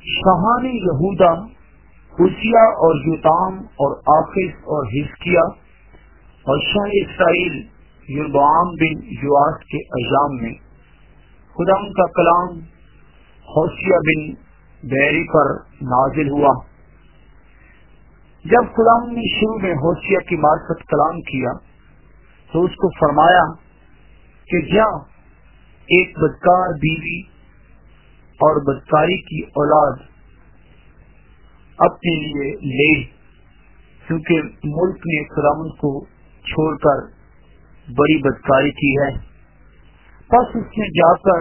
شاہان یہودا عزیہ اور یوتام اور آخز اور حزقیہ اور شاہ اسرائیل یربعام بن یوآس کے ایام میں خدا کا کلام ہوشیہ بن بیری پر نازل ہوا۔ جب خدا نے شروع میں ہوشیہ کی معرفت کلام کیا تو اس کو فرمایا کہ جا ایک بدکار بیوی اور بدکاری کی اولاد اپنے لیے لے، کیونکہ ملک نے خداوند کو چھوڑ کر بڑی بدکاری کی ہے۔ پس اس نے جا کر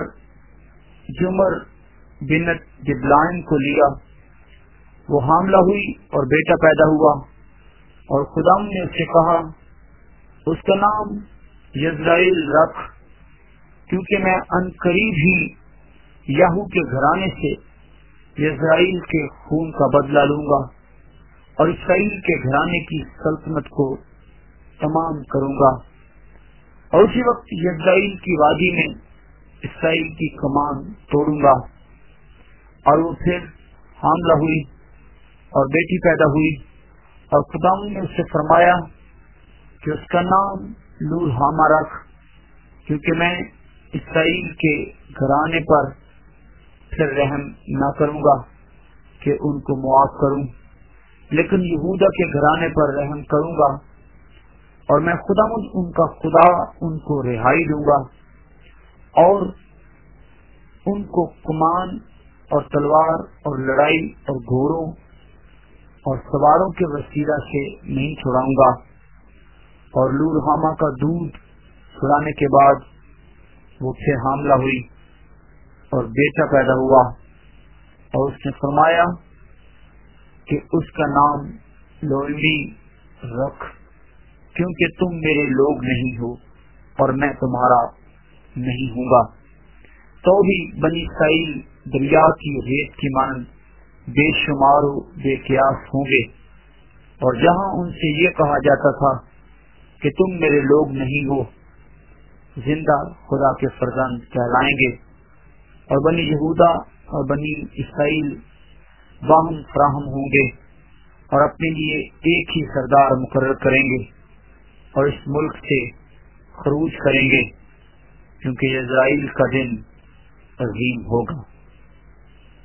جمر بنت دبلائم کو لیا، وہ حاملہ ہوئی اور بیٹا پیدا ہوا، اور خداوند نے اس سے کہا اس کا نام یزرائیل رکھ، کیونکہ میں عنقریب ہی یاہو کے گھرانے سے یزرائیل کے خون کا بدلہ لوں گا اور اسرائیل کے گھرانے کی سلطنت کو تمام کروں گا، اور اسی وقت یزرائیل کی وادی میں اسرائیل کی کمان توڑوں گا۔ اور وہ پھر حاملہ ہوئی اور بیٹی پیدا ہوئی، اور خداوند نے اس سے فرمایا کہ اس کا نام لوہامہ رکھ، کیونکہ میں اسرائیل کے گھرانے پر پھر رحم نہ کروں گا کہ ان کو معاف کروں، لیکن یہودا کے گھرانے پر رحم کروں گا، اور میں خداوند ان کا خدا ان کو رہائی دوں گا، اور ان کو کمان اور تلوار اور لڑائی اور گھوڑوں اور سواروں کے وسیلہ سے نہیں چھڑاؤں گا۔ اور لوہامہ کا دودھ چھڑانے کے بعد وہ پھر حاملہ ہوئی اور بیٹا پیدا ہوا، اور اس نے فرمایا کہ اس کا نام لوئیمی رکھ، کیونکہ تم میرے لوگ نہیں ہو اور میں تمہارا نہیں ہوں گا۔ تو بھی بنی اسرائیل دریا کی ریت کی مانند بے شمار و بے قیاس ہوں گے، اور جہاں ان سے یہ کہا جاتا تھا کہ تم میرے لوگ نہیں ہو، زندہ خدا کے فرزند کہلائیں گے، اور بنی یہودا اور بنی اسرائیل باہم فراہم ہوں گے اور اپنے لیے ایک ہی سردار مقرر کریں گے، اور اس ملک سے خروج کریں گے، کیونکہ اسرائیل کا دن عظیم ہوگا۔